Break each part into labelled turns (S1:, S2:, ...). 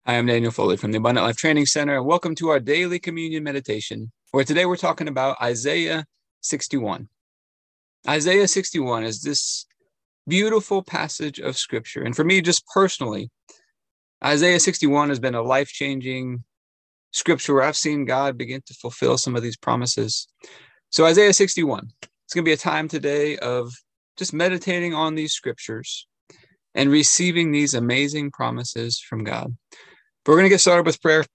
S1: I am Daniel Foley from the Abundant Life Training Center, and welcome to our daily communion meditation, where today we're talking about Isaiah 61. Isaiah 61 is this beautiful passage of Scripture. And for me, just personally, Isaiah 61 has been a life-changing Scripture where I've seen God begin to fulfill some of these promises. So Isaiah 61, it's going to be a time today of just meditating on these Scriptures and receiving these amazing promises from God. But we're going to get started with prayer.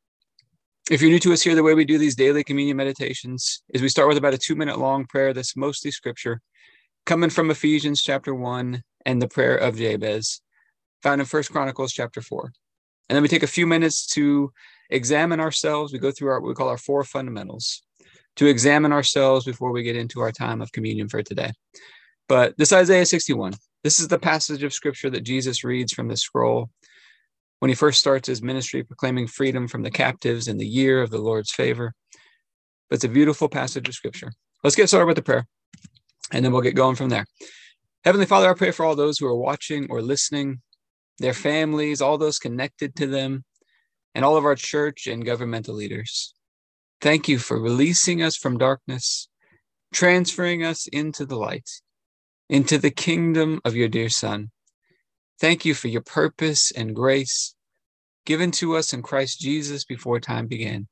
S1: If you're new to us here, the way we do these daily communion meditations is we start with about a 2-minute long prayer that's mostly Scripture, coming from Ephesians chapter 1 and the prayer of Jabez, found in 1 Chronicles chapter 4. And then we take a few minutes to examine ourselves. We go through what we call our 4 fundamentals, to examine ourselves before we get into our time of communion for today. But this Isaiah 61, this is the passage of Scripture that Jesus reads from the scroll when he first starts his ministry, proclaiming freedom from the captives in the year of the Lord's favor. But it's a beautiful passage of Scripture. Let's get started with the prayer, and then we'll get going from there. Heavenly Father, I pray for all those who are watching or listening, their families, all those connected to them, and all of our church and governmental leaders. Thank you for releasing us from darkness, transferring us into the light, into the kingdom of your dear Son. Thank you for your purpose and grace given to us in Christ Jesus before time began.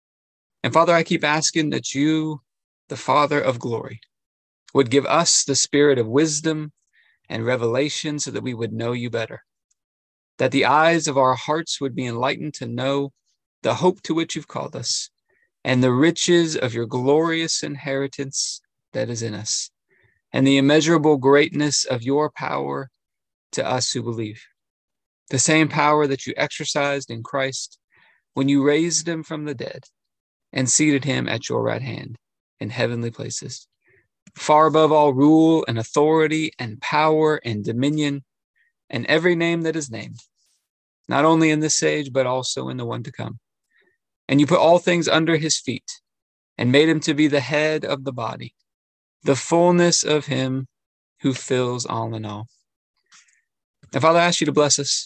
S1: And Father, I keep asking that you, the Father of glory, would give us the spirit of wisdom and revelation so that we would know you better, that the eyes of our hearts would be enlightened to know the hope to which you've called us and the riches of your glorious inheritance that is in us, and the immeasurable greatness of your power to us who believe. The same power that you exercised in Christ when you raised him from the dead and seated him at your right hand in heavenly places, far above all rule and authority and power and dominion and every name that is named, not only in this age, but also in the one to come. And you put all things under his feet and made him to be the head of the body, the fullness of him who fills all in all. And Father, I ask you to bless us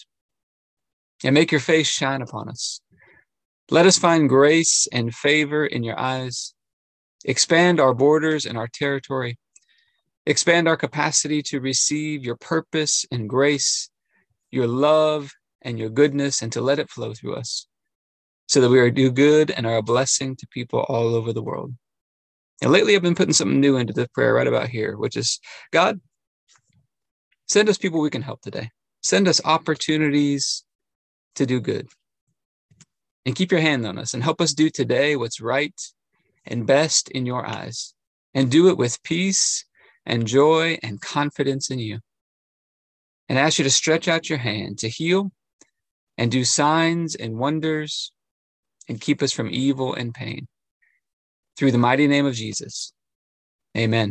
S1: and make your face shine upon us. Let us find grace and favor in your eyes. Expand our borders and our territory. Expand our capacity to receive your purpose and grace, your love and your goodness, and to let it flow through us so that we are do good and are a blessing to people all over the world. And lately I've been putting something new into the prayer right about here, which is, God, send us people we can help today. Send us opportunities to do good. And keep your hand on us and help us do today what's right and best in your eyes. And do it with peace and joy and confidence in you. And I ask you to stretch out your hand to heal and do signs and wonders and keep us from evil and pain. Through the mighty name of Jesus. Amen.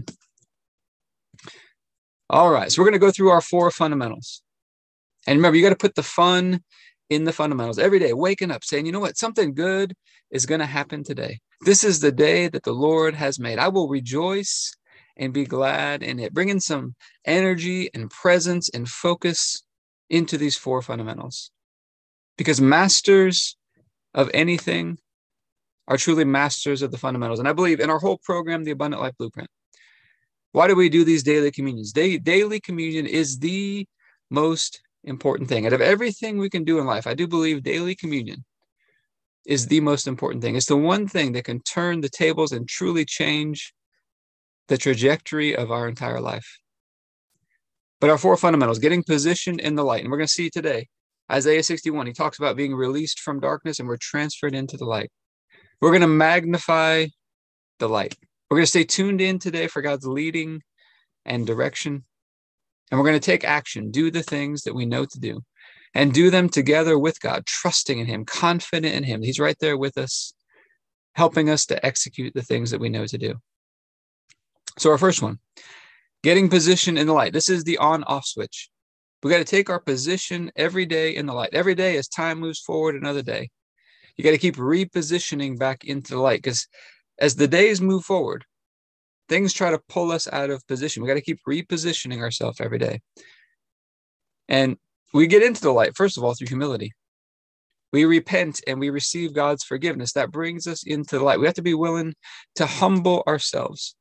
S1: All right, so we're going to go through our 4 fundamentals. And remember, you got to put the fun in the fundamentals every day, waking up, saying, you know what, something good is going to happen today. This is the day that the Lord has made. I will rejoice and be glad in it. Bringing some energy and presence and focus into these 4 fundamentals. Because masters of anything are truly masters of the fundamentals. And I believe in our whole program, the Abundant Life Blueprint, why do we do these daily communions? Daily communion is the most important thing. Out of everything we can do in life, I do believe daily communion is the most important thing. It's the one thing that can turn the tables and truly change the trajectory of our entire life. But our 4 fundamentals, getting positioned in the light. And we're going to see today, Isaiah 61, he talks about being released from darkness and we're transferred into the light. We're going to magnify the light. We're going to stay tuned in today for God's leading and direction. And we're going to take action, do the things that we know to do, and do them together with God, trusting in him, confident in him. He's right there with us, helping us to execute the things that we know to do. So our first one, getting position in the light. This is the on-off switch. We got to take our position every day in the light. Every day as time moves forward another day, you got to keep repositioning back into the light, because as the days move forward, things try to pull us out of position. We got to keep repositioning ourselves every day. And we get into the light, first of all, through humility. We repent and we receive God's forgiveness. That brings us into the light. We have to be willing to humble ourselves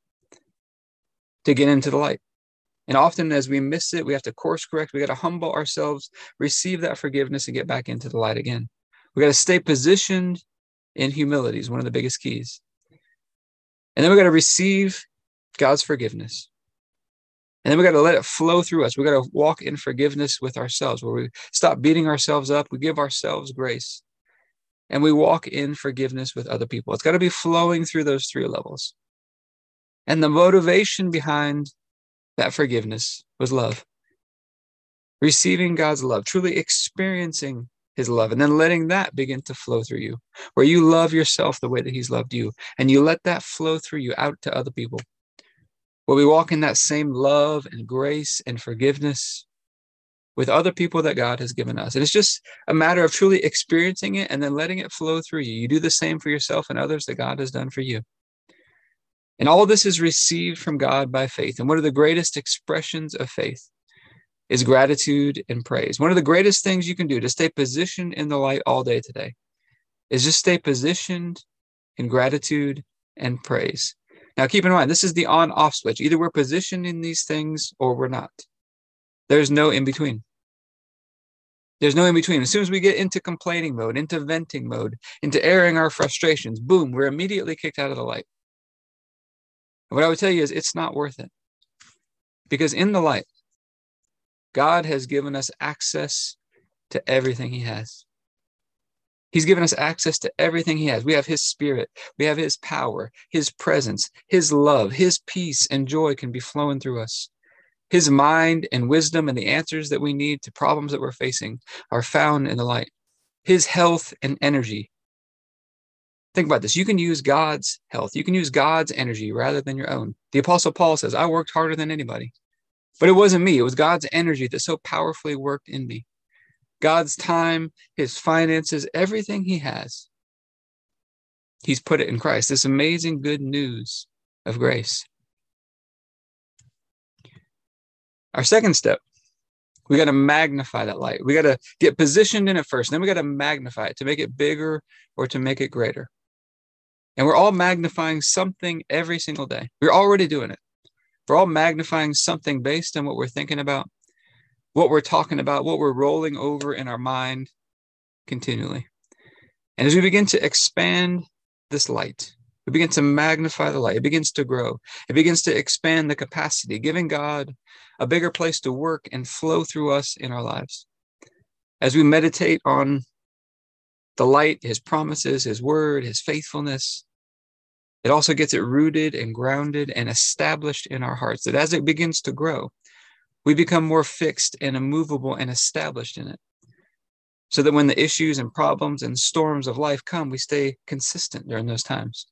S1: to get into the light. And often as we miss it, we have to course correct. We got to humble ourselves, receive that forgiveness, and get back into the light again. We got to stay positioned in humility is one of the biggest keys. And then we got to receive God's forgiveness. And then we got to let it flow through us. We got to walk in forgiveness with ourselves, where we stop beating ourselves up. We give ourselves grace. And we walk in forgiveness with other people. It's got to be flowing through those three levels. And the motivation behind that forgiveness was love. Receiving God's love, truly experiencing his love, and then letting that begin to flow through you, where you love yourself the way that he's loved you, and you let that flow through you out to other people. Where we walk in that same love and grace and forgiveness with other people that God has given us. And it's just a matter of truly experiencing it and then letting it flow through you. You do the same for yourself and others that God has done for you. And all this is received from God by faith. And one of the greatest expressions of faith is gratitude and praise. One of the greatest things you can do to stay positioned in the light all day today is just stay positioned in gratitude and praise. Now, keep in mind, this is the on-off switch. Either we're positioned in these things or we're not. There's no in between. There's no in between. As soon as we get into complaining mode, into venting mode, into airing our frustrations, boom, we're immediately kicked out of the light. And what I would tell you is it's not worth it. Because in the light, God has given us access to everything he has. He's given us access to everything he has. We have his spirit. We have his power, his presence, his love, his peace and joy can be flowing through us. His mind and wisdom and the answers that we need to problems that we're facing are found in the light. His health and energy. Think about this. You can use God's health. You can use God's energy rather than your own. The Apostle Paul says, I worked harder than anybody. But it wasn't me. It was God's energy that so powerfully worked in me. God's time, his finances, everything he has, he's put it in Christ. This amazing good news of grace. Our second step, we got to magnify that light. We got to get positioned in it first. Then we got to magnify it to make it bigger or to make it greater. And we're all magnifying something every single day. We're already doing it. We're all magnifying something based on what we're thinking about, what we're talking about, what we're rolling over in our mind continually. And as we begin to expand this light, we begin to magnify the light. It begins to grow. It begins to expand the capacity, giving God a bigger place to work and flow through us in our lives. As we meditate on the light, his promises, his word, his faithfulness, it also gets it rooted and grounded and established in our hearts, that as it begins to grow, we become more fixed and immovable and established in it. So that when the issues and problems and storms of life come, we stay consistent during those times.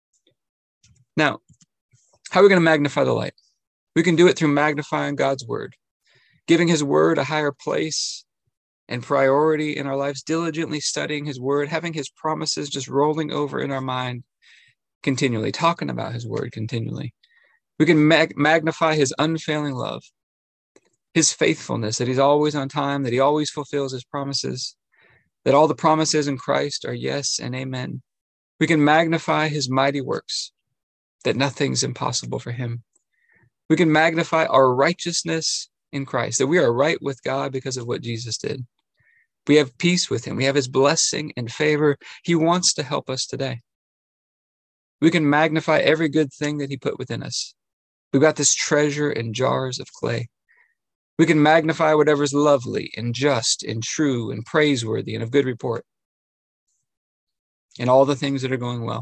S1: Now, how are we going to magnify the light? We can do it through magnifying God's word, giving his word a higher place and priority in our lives, diligently studying his word, having his promises just rolling over in our mind continually, talking about his word continually. We can magnify his unfailing love, his faithfulness, that he's always on time, that he always fulfills his promises, that all the promises in Christ are yes and amen. We can magnify his mighty works, that nothing's impossible for him. We can magnify our righteousness in Christ, that we are right with God because of what Jesus did. We have peace with him. We have his blessing and favor. He wants to help us today. We can magnify every good thing that he put within us. We've got this treasure in jars of clay. We can magnify whatever's lovely and just and true and praiseworthy and of good report, and all the things that are going well.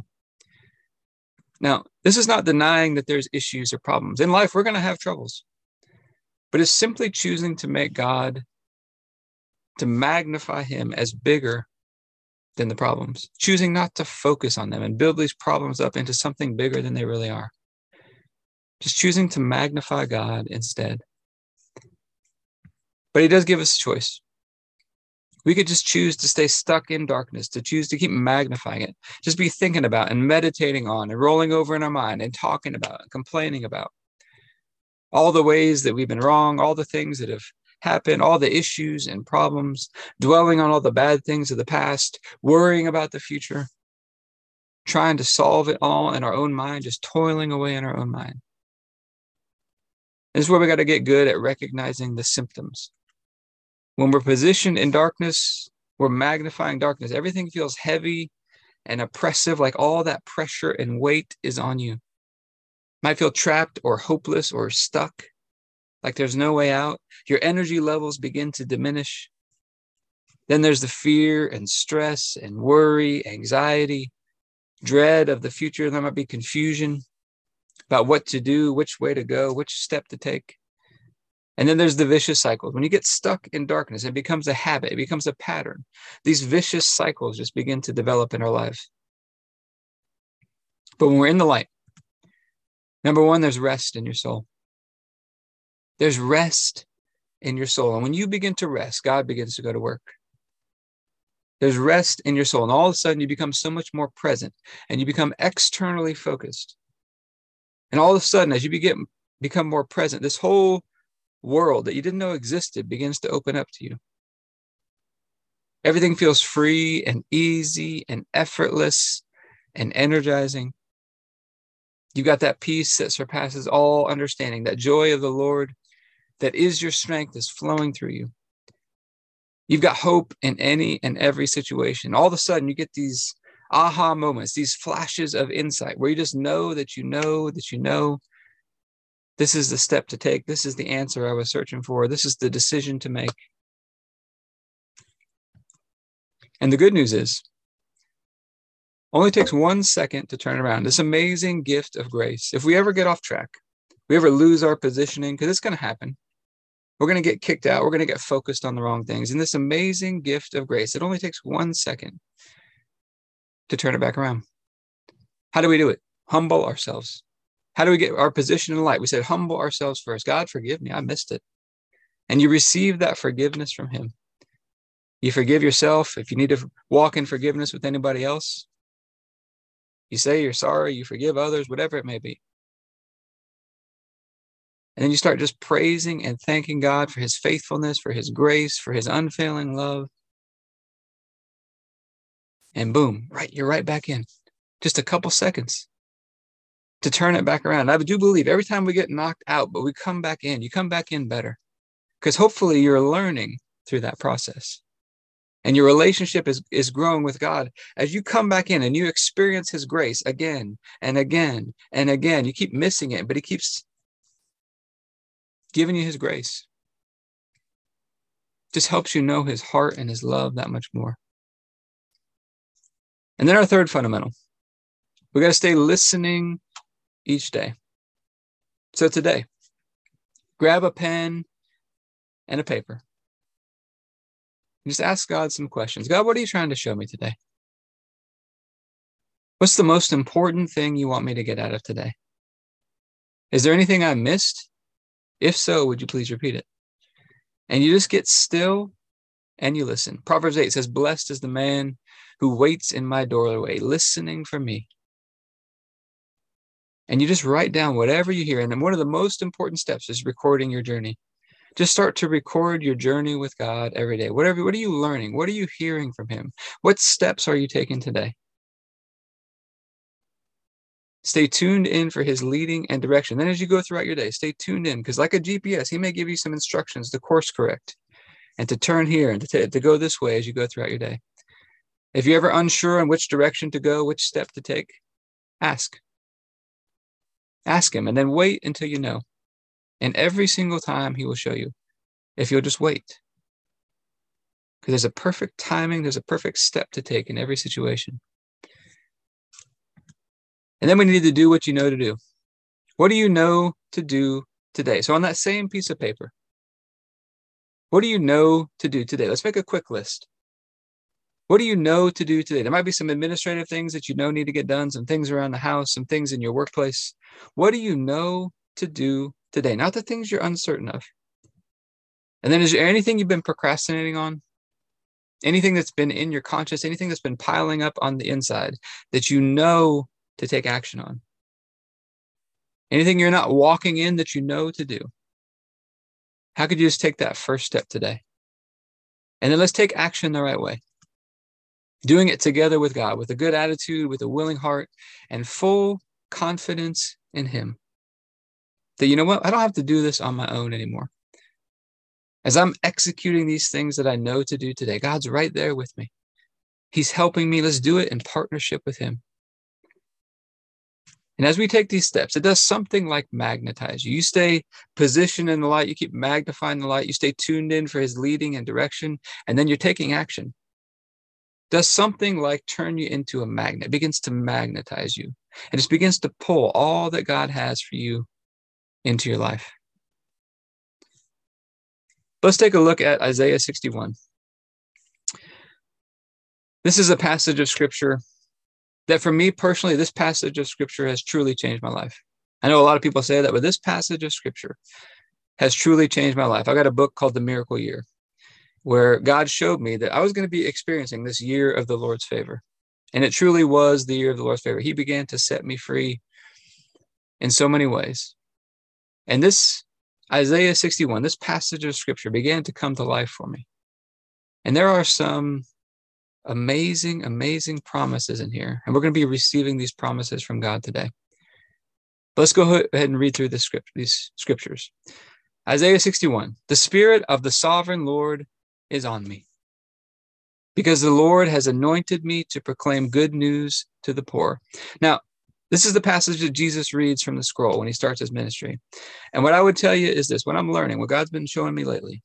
S1: Now, this is not denying that there's issues or problems. In life, we're going to have troubles. But it's simply choosing to make God, to magnify him as bigger than the problems, choosing not to focus on them and build these problems up into something bigger than they really are. Just choosing to magnify God instead. But he does give us a choice. We could just choose to stay stuck in darkness, to choose to keep magnifying it, just be thinking about and meditating on and rolling over in our mind and talking about and complaining about all the ways that we've been wrong, all the things that have happen, all the issues and problems, dwelling on all the bad things of the past, worrying about the future, trying to solve it all in our own mind, just toiling away in our own mind. This is where we got to get good at recognizing the symptoms. When we're positioned in darkness, we're magnifying darkness. Everything feels heavy and oppressive, like all that pressure and weight is on you. Might feel trapped or hopeless or stuck, like there's no way out. Your energy levels begin to diminish. Then there's the fear and stress and worry, anxiety, dread of the future. There might be confusion about what to do, which way to go, which step to take. And then there's the vicious cycles. When you get stuck in darkness, it becomes a habit, it becomes a pattern. These vicious cycles just begin to develop in our lives. But when we're in the light, number one, there's rest in your soul. There's rest in your soul. And when you begin to rest, God begins to go to work. There's rest in your soul. And all of a sudden, you become so much more present and you become externally focused. And all of a sudden, as you become more present, this whole world that you didn't know existed begins to open up to you. Everything feels free and easy and effortless and energizing. You've got that peace that surpasses all understanding, that joy of the Lord that is your strength is flowing through you. You've got hope in any and every situation. All of a sudden, you get these aha moments, these flashes of insight where you just know that you know that you know. This is the step to take. This is the answer I was searching for. This is the decision to make. And the good news is, only takes 1 second to turn around. This amazing gift of grace. If we ever get off track, we ever lose our positioning, because it's going to happen. We're going to get kicked out. We're going to get focused on the wrong things. And this amazing gift of grace, it only takes 1 second to turn it back around. How do we do it? Humble ourselves. How do we get our position in light? We said, humble ourselves first. God, forgive me. I missed it. And you receive that forgiveness from him. You forgive yourself. If you need to walk in forgiveness with anybody else, you say you're sorry, you forgive others, whatever it may be. And then you start just praising and thanking God for his faithfulness, for his grace, for his unfailing love. And boom, right, you're right back in. Just a couple seconds to turn it back around. I do believe every time we get knocked out, but we come back in, you come back in better. Because hopefully you're learning through that process. And your relationship is growing with God. As you come back in and you experience his grace again and again and again, you keep missing it, but he keeps giving you his grace. Just helps you know his heart and his love that much more. And then our third fundamental, we got to stay listening each day. So today, grab a pen and a paper. Just ask God some questions. God, what are you trying to show me today? What's the most important thing you want me to get out of today? Is there anything I missed? If so, would you please repeat it? And you just get still and you listen. Proverbs 8 says, blessed is the man who waits in my doorway, listening for me. And you just write down whatever you hear. And then one of the most important steps is recording your journey. Just start to record your journey with God every day. What are you learning? What are you hearing from him? What steps are you taking today? Stay tuned in for his leading and direction. Then as you go throughout your day, stay tuned in, because like a GPS, he may give you some instructions to course correct and to turn here and to go this way as you go throughout your day. If you're ever unsure on which direction to go, which step to take, ask. Ask him and then wait until you know. And every single time he will show you, if you'll just wait. Because there's a perfect timing, there's a perfect step to take in every situation. And then we need to do what you know to do. What do you know to do today? So on that same piece of paper, what do you know to do today? Let's make a quick list. What do you know to do today? There might be some administrative things that you know need to get done, some things around the house, some things in your workplace. What do you know to do today? Not the things you're uncertain of. And then is there anything you've been procrastinating on? Anything that's been in your conscience, anything that's been piling up on the inside that you know to take action on? Anything you're not walking in that you know to do? How could you just take that first step today? And then let's take action the right way. Doing it together with God, with a good attitude, with a willing heart, and full confidence in him. That, you know what? I don't have to do this on my own anymore. As I'm executing these things that I know to do today, God's right there with me. He's helping me. Let's do it in partnership with him. And as we take these steps, it does something like magnetize you. You stay positioned in the light. You keep magnifying the light. You stay tuned in for his leading and direction. And then you're taking action. It does something like turn you into a magnet. It begins to magnetize you. It just begins to pull all that God has for you into your life. Let's take a look at Isaiah 61. This is a passage of scripture that for me personally, this passage of scripture has truly changed my life. I know a lot of people say that, but this passage of scripture has truly changed my life. I got a book called The Miracle Year, where God showed me that I was going to be experiencing this year of the Lord's favor. And it truly was the year of the Lord's favor. He began to set me free in so many ways. And this Isaiah 61, this passage of scripture began to come to life for me. And there are some amazing, amazing promises in here. And we're going to be receiving these promises from God today. But let's go ahead and read through these scriptures. Isaiah 61, the Spirit of the sovereign Lord is on me, because the Lord has anointed me to proclaim good news to the poor. Now, this is the passage that Jesus reads from the scroll when he starts his ministry. And what I would tell you is this, what I'm learning, what God's been showing me lately,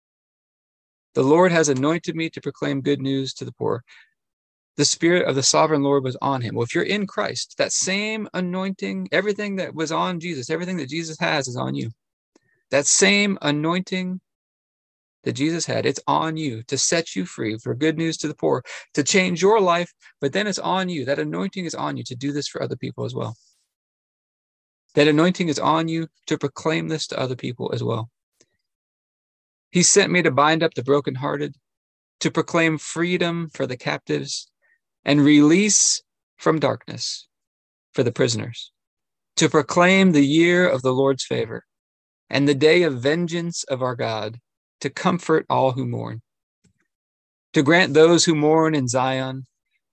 S1: the Lord has anointed me to proclaim good news to the poor. The Spirit of the sovereign Lord was on him. Well, if you're in Christ, that same anointing, everything that was on Jesus, everything that Jesus has is on you. That same anointing that Jesus had, it's on you to set you free for good news to the poor, to change your life, but then it's on you. That anointing is on you to do this for other people as well. That anointing is on you to proclaim this to other people as well. He sent me to bind up the brokenhearted, to proclaim freedom for the captives and release from darkness for the prisoners, to proclaim the year of the Lord's favor and the day of vengeance of our God, to comfort all who mourn, to grant those who mourn in Zion,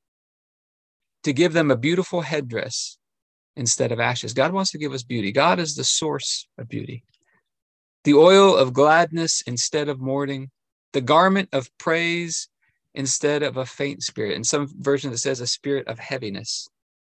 S1: to give them a beautiful headdress instead of ashes. God wants to give us beauty. God is the source of beauty. The oil of gladness instead of mourning, the garment of praise instead of a faint spirit. In some versions, it says a spirit of heaviness.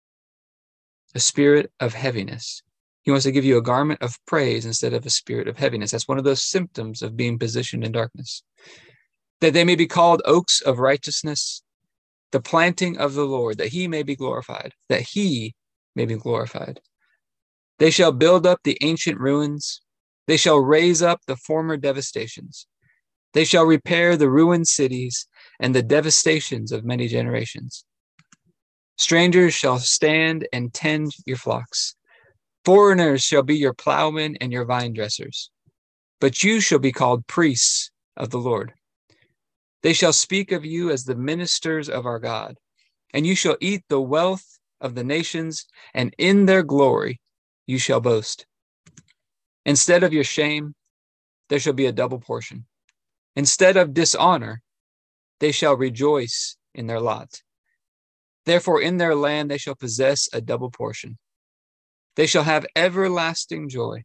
S1: A spirit of heaviness. He wants to give you a garment of praise instead of a spirit of heaviness. That's one of those symptoms of being positioned in darkness. That they may be called oaks of righteousness, the planting of the Lord, that he may be glorified, that he may be glorified. They shall build up the ancient ruins. They shall raise up the former devastations. They shall repair the ruined cities and the devastations of many generations. Strangers shall stand and tend your flocks. Foreigners shall be your plowmen and your vine dressers. But you shall be called priests of the Lord. They shall speak of you as the ministers of our God, and you shall eat the wealth of the nations, and in their glory you shall boast. Instead of your shame, there shall be a double portion. Instead of dishonor, they shall rejoice in their lot. Therefore, in their land they shall possess a double portion. They shall have everlasting joy.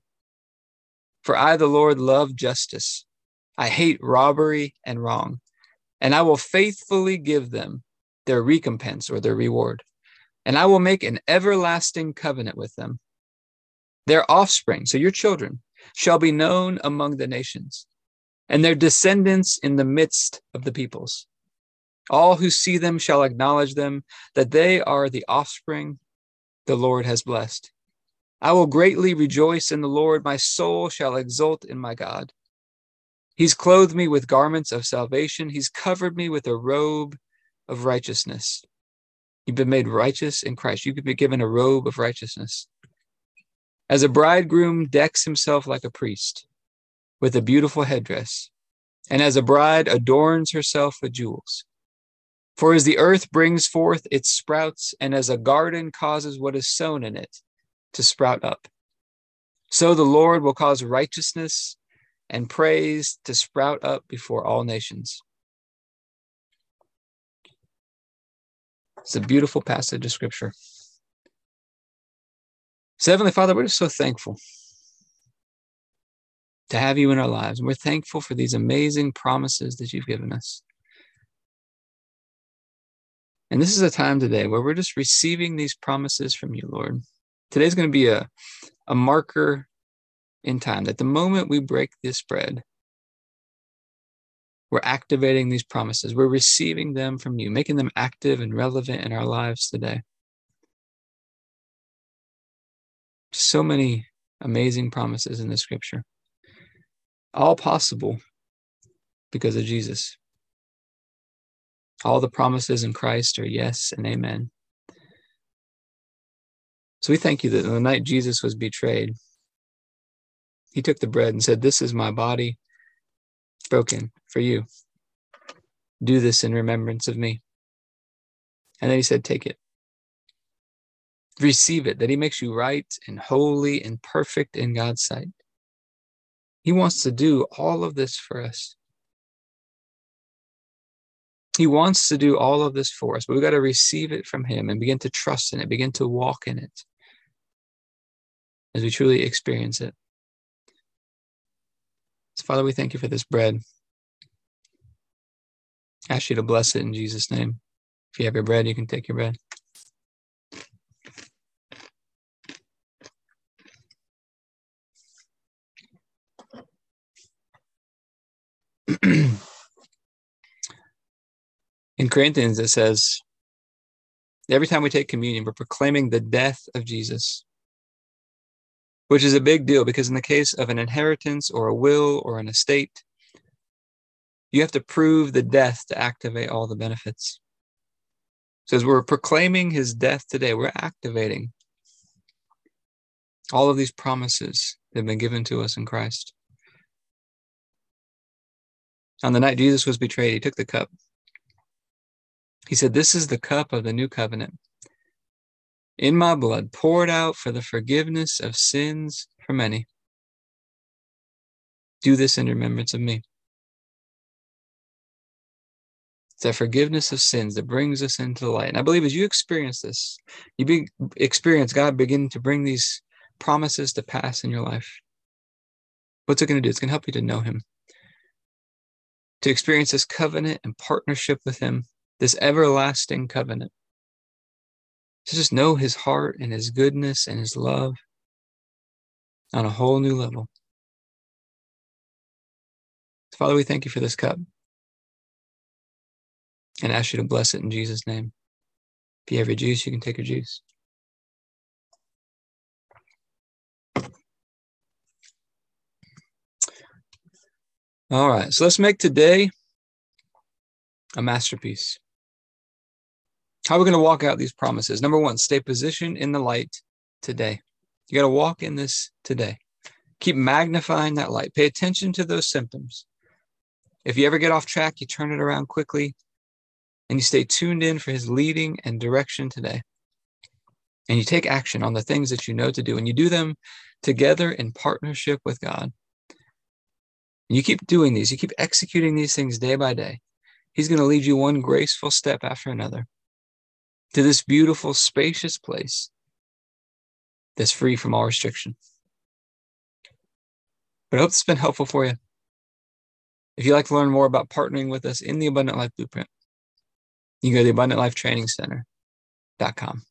S1: For I, the Lord, love justice. I hate robbery and wrong, and I will faithfully give them their recompense or their reward. And I will make an everlasting covenant with them. Their offspring, so your children, shall be known among the nations, and their descendants in the midst of the peoples. All who see them shall acknowledge them, that they are the offspring the Lord has blessed. I will greatly rejoice in the Lord. My soul shall exult in my God. He's clothed me with garments of salvation. He's covered me with a robe of righteousness. You've been made righteous in Christ. You could be given a robe of righteousness. As a bridegroom decks himself like a priest with a beautiful headdress, and as a bride adorns herself with jewels. For as the earth brings forth its sprouts, and as a garden causes what is sown in it to sprout up, so the Lord will cause righteousness and praise to sprout up before all nations. It's a beautiful passage of Scripture. So, Heavenly Father, we're just so thankful to have you in our lives. And we're thankful for these amazing promises that you've given us. And this is a time today where we're just receiving these promises from you, Lord. Today's going to be a marker in time that the moment we break this bread, we're activating these promises. We're receiving them from you, making them active and relevant in our lives today. So many amazing promises in the Scripture. All possible because of Jesus. All the promises in Christ are yes and amen. So we thank you that on the night Jesus was betrayed, he took the bread and said, "This is my body broken for you. Do this in remembrance of me." And then he said, "Take it. Receive it," that he makes you right and holy and perfect in God's sight. He wants to do all of this for us. He wants to do all of this for us, but we've got to receive it from him and begin to trust in it, begin to walk in it as we truly experience it. So, Father, we thank you for this bread. I ask you to bless it in Jesus' name. If you have your bread, you can take your bread. In Corinthians, it says, every time we take communion, we're proclaiming the death of Jesus, which is a big deal because in the case of an inheritance or a will or an estate, you have to prove the death to activate all the benefits. So as we're proclaiming his death today, we're activating all of these promises that have been given to us in Christ. On the night Jesus was betrayed, he took the cup. He said, "This is the cup of the new covenant, in my blood, poured out for the forgiveness of sins for many. Do this in remembrance of me." It's that forgiveness of sins that brings us into the light. And I believe as you experience this, experience God beginning to bring these promises to pass in your life. What's it going to do? It's going to help you to know him, to experience this covenant and partnership with him, this everlasting covenant, to just know his heart and his goodness and his love on a whole new level. Father, we thank you for this cup and ask you to bless it in Jesus' name. If you have your juice, you can take your juice. All right, so let's make today a masterpiece. How are we going to walk out these promises? Number one, stay positioned in the light today. You got to walk in this today. Keep magnifying that light. Pay attention to those symptoms. If you ever get off track, you turn it around quickly and you stay tuned in for his leading and direction today. And you take action on the things that you know to do, and you do them together in partnership with God. And you keep doing these. You keep executing these things day by day. He's going to lead you one graceful step after another to this beautiful, spacious place that's free from all restriction. But I hope it's been helpful for you. If you'd like to learn more about partnering with us in the Abundant Life Blueprint, you can go to the AbundantLifeTrainingCenter.com.